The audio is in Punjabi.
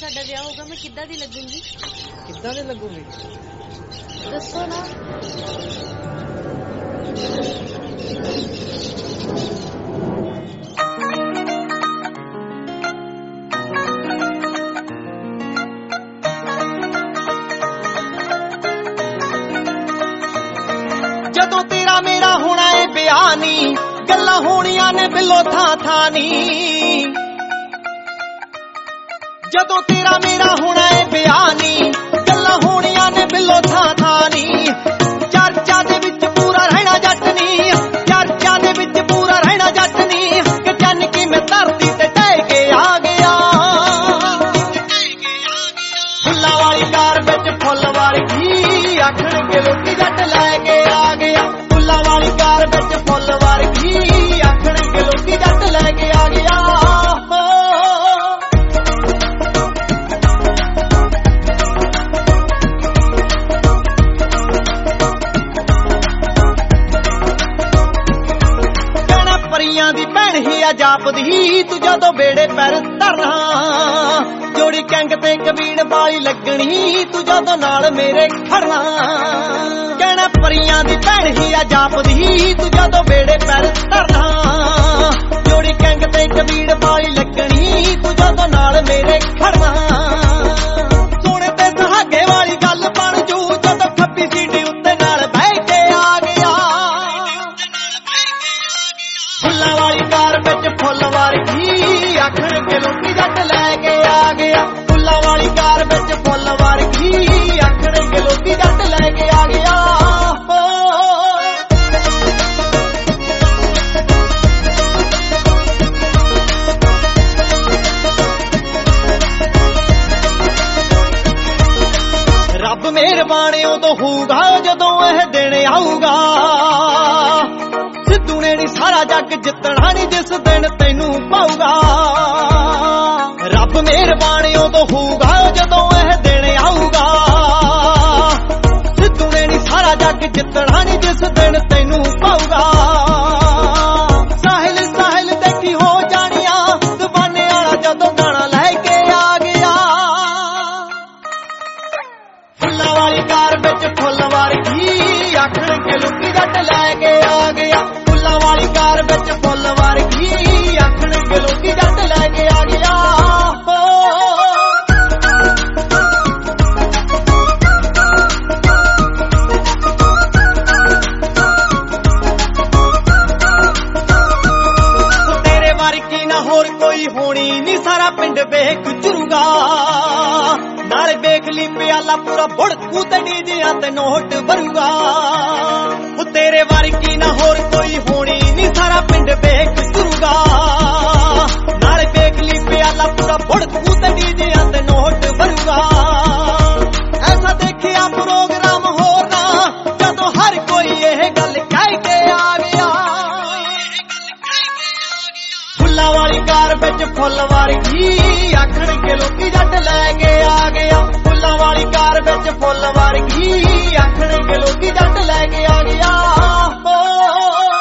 ਸਾਡਾ ਵਿਆਹ ਹੋਊਗਾ ਮੈਂ ਕਿੱਦਾਂ ਦੀ ਲੱਗੂੰਗੀ? ਕਿੱਦਾਂ ਦੀ ਲੱਗੂਗੀ? ਦੱਸੋ ਨਾ। ਜਦੋਂ ਤੇਰਾ ਮੇਰਾ ਹੋਣਾ ਏ ਵਿਆਹ ਨੀ, ਗੱਲਾਂ ਹੋਣੀਆਂ ਨੇ ਬਿੱਲੋ ਥਾਂ ਥਾਂ ਨੀ। ਜਦੋਂ ਤੇਰਾ ਮੇਰਾ ਹੋਣਾ ਏ ਵਿਆਹ ਨੀ, ਗੱਲਾਂ ਹੋਣੀਆਂ ਨੇ ਬਿੱਲੋ ਥਾਂ ਥਾਂ ਨੀ। ਚਰਚਾ ਦੇ ਵਿੱਚ ਪੂਰਾ ਰਹਿਣਾ ਜੱਟ ਨੀ, ਚਰਚਾ ਦੇ ਵਿੱਚ ਪੂਰਾ ਰਹਿਣਾ ਜੱਟ ਨੀ। ਕਿ ਚੰਨ ਕਿਵੇਂ ਧਰਤੀ ਤੇ ਢਹਿ ਕੇ ਆ ਗਿਆ। ਫੁੱਲਾਂ ਵਾਲੀ ਕਾਰ ਵਿੱਚ ਫੁੱਲ ਵਰਗੀ, ਆਖਣਗੇ ਲੋਕੀ ਜੱਟ ਲੈ ਕੇ ਆ ਗਿਆ। ਫੁੱਲਾਂ ਵਾਲੀ ਕਾਰ ਵਿੱਚ ਫੁੱਲ ਵਰਗੀ, ਆਖਣਗੇ ਲੋਕੀ ਜੱਟ ਲੈ ਕੇ ਆ ਗਿਆ। ਦੀ ਭੈਣ ਹੀ ਆ ਜਾਪਦੀ, ਤੂੰ ਜਦੋਂ ਬੇੜੇ ਪੈਰ ਧਰਨਾ। ਜੋੜੀ ਕੰਗ ਤੇ ਕਬੀਨ ਵਾਲੀ ਲੱਗਣੀ, ਤੂੰ ਜਦੋਂ ਨਾਲ ਮੇਰੇ ਖੜਨਾ। ਕਹਿਣਾ ਪਰੀਆਂ ਦੀ ਭੈਣ ਹੀ ਆ ਜਾਪਦੀ, ਤੂੰ ਜਦੋਂ ਬੇੜੇ ਪੈਰ ਧਰਨਾ। ਜੋੜੀ ਕੰਗ ਤੇ ਕਬੀਨ ਵਾਲੀ ਲੱਗਣੀ, ਤੂੰ ਜਦੋਂ ਨਾਲ ਮੇਰੇ ਖੜਨਾ। ਸੋਨੇ ਤੇ ਸੁਹਾਗੇ ਵਾਲੀ ਗੱਲ ਬਣ ਜੂ, ਜਦੋਂ ਖੱਬੀ ਸੀਟੀ ਉੱਤੇ ਨਾਲ ਬਹਿ ਕੇ ਆ ਗਿਆ। ਫੁੱਲਾਂ ਵਾਲੀ ਕਾਰ ਵਿੱਚ ਫੁੱਲ ਵਰਗੀ, ਆਖਣਗੇ ਲੋਕੀ ਜੱਟ ਲੈ ਕੇ ਆ ਗਿਆ। ਫੁੱਲਾਂ ਵਾਲੀ ਕਾਰ ਵਿੱਚ ਫੁੱਲ ਵਰਗੀ, ਆਖਣਗੇ ਲੋਕੀ ਜੱਟ ਲੈ ਕੇ ਆ ਗਿਆ। ਰੱਬ ਮਿਹਰਬਾਨ ਉਦੋਂ ਹੋਊਗਾ ਜਦੋਂ ਇਹ ਦਿਨ ਆਊਗਾ। ਸਿੱਧੂ ਨੇ ਨੀ ਸਾਰਾ ਜੱਗ ਜਿੱਤਣਾ ਨੀ ਜਿਸ ਦਿਨ ਤੈਨੂੰ ਪਾਊਗਾ। ਰੱਬ ਮਿਹਰਬਾਨ ਉਦੋਂ ਹੋਊਗਾ ਜਦੋਂ ਇਹ ਦਿਨ ਆਊਗਾ। ਸਿੱਧੂ ਨੇ ਨੀ ਸਾਰਾ ਜੱਗ ਜਿੱਤਣਾ ਨੀ ਜਿਸ ਦਿਨ ਤੈਨੂੰ ਪਾਊਗਾ। ਸਾਹਿਲ ਸਾਹਿਲ ਦੇਖੀ ਹੋ ਜਾਣੀਆਂ ਦੀਵਾਨੇ ਵਾਲਾ ਜਦੋਂ ਗਾਣਾ ਲੈ ਕੇ ਆ ਗਿਆ। ਫੁੱਲਾਂ ਵਾਲੀ ਕਾਰ ਵਿੱਚ ਫੁੱਲ ਵਰਗੀ, ਆਖਣਗੇ ਲੋਕੀ ਜੱਟ ਲੈ ਕੇ ਆ ਗਿਆ। ਫੁੱਲਾਂ ਵਾਲੀ ਕਾਰ ਵਿੱਚ ਫੁੱਲ ਵਰਗੀ, ਆਖਣਗੇ ਲੋਕੀ ਜੱਟ ਲੈ ਕੇ ਆ ਗਿਆ। ਤੇਰੇ ਵਰਗੀ ਨਾ ਹੋਰ ਕੋਈ ਹੋਣੀ ਨੀ, ਸਾਰਾ ਪਿੰਡ ਵੇਖ ਚੁਰੂਗਾ। ਨਾਲੇ ਵੇਖ ਲਈ ਪਿਆਲਾ ਪੂਰਾ ਬੁੜਕੂ ਤੇ ਡੀਜਿਆਂ ਤੇ ਨੋਟ ਭਰੂਗਾ। ਤੇਰੇ ਵਰਗੀ ਨਾ ਹੋਰ ਕੋਈ ਹੋਣੀ ਨੀ, ਸਾਰਾ ਪਿੰਡ ਵੇਖ ਚੁਰੂਗਾ। ਨਾਲੇ ਵੇਖ ਲਈ ਪਿਆਲਾ ਪੂਰਾ ਬੁੜਕੂ ਤੇ ਡੀਜਿਆਂ ਤੇ ਨੋਟ ਭਰੂਗਾ। ਐਸਾ ਦੇਖਿਆ ਪ੍ਰੋਗਰਾਮ ਹੋਰ ਨਾ, ਜਦੋਂ ਹਰ ਕੋਈ ਇਹ ਗੱਲ ਕਹਿ ਕੇ ਆ ਗਿਆ। ਫੁੱਲਾਂ ਵਾਲੀ ਕਾਰ ਵਿੱਚ ਫੁੱਲ ਵਰਗੀ, ਆਖਣਗੇ ਲੋਕੀ ਜੱਟ ਲੈ ਕੇ ਆ ਗਿਆ। ਫੁੱਲਾਂ ਵਾਲੀ ਕਾਰ ਵਿੱਚ ਫੁੱਲ ਵਰਗੀ, ਆਖਣਗੇ ਲੋਕੀ ਜੱਟ ਲੈ ਕੇ ਆ ਗਿਆ।